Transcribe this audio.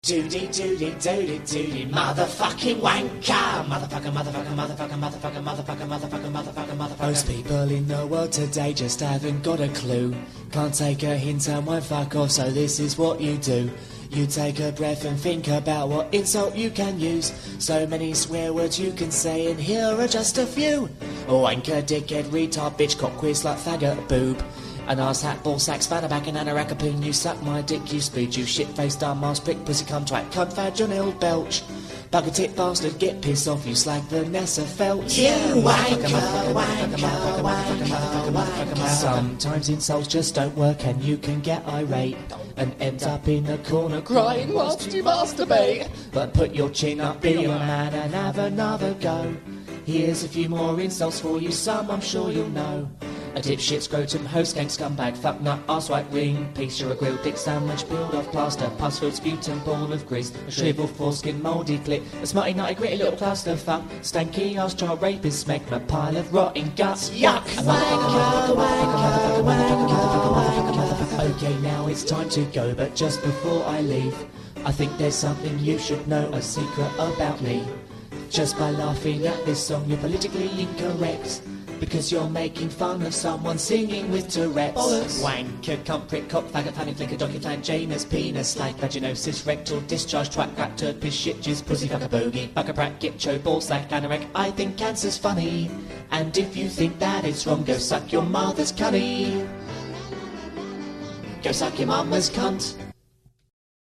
Doody doody doody doody motherfucking wanker. Motherfucker. Most people in the world today just haven't got a clue. Can't take a hint and won't fuck off, so this is what you do. You take a breath and think about what insult you can use. So many swear words you can say, and here are just a few. Wanker, dickhead, retard, bitch, cock, queer, slut, faggot, boob. An arse hat, ball sack, spanner back, and anorak, a poon. You suck my dick, you speed, you shit-faced, dumb-ass, prick, pussy, cunt, twat, cunt, fad, John Hill, belch. Bugger tit bastard, get pissed off, you slag Vanessa Felch. You wanker. Sometimes insults just don't work and you can get irate and end up in a corner crying whilst you masturbate. But put your chin up, be a man and have another go. Here's a few more insults for you, some I'm sure you'll know. A dipshit, scrotum, host, gang, scumbag, fuck, nut, arse, white ring, piece, you're a grilled dick sandwich, build off plaster, pus filled sputum, ball of grease, a shriveled foreskin, mouldy clit, a smarty, nutty, gritty little cluster fuck, stanky ass, child rapist, smegma, pile of rotting guts, yuck! Okay, now it's time to go, but just before I leave, I think there's something you should know, a secret about me. Just by laughing at this song, you're politically incorrect. Because you're making fun of someone singing with Tourette's. Bollocks. Wanker, cunt, prick, cock, faggot, fanny, flicker, donkey, flan, Janus, penis, slag, vaginosis, rectal, discharge, twat, crap, turd, piss, shit, jizz, pussy, fucker, bogey, bucker, prat, git, cho, ball, sack, anorak. I think cancer's funny. And if you think that it's wrong, go suck your mother's cunny. Go suck your mama's cunt.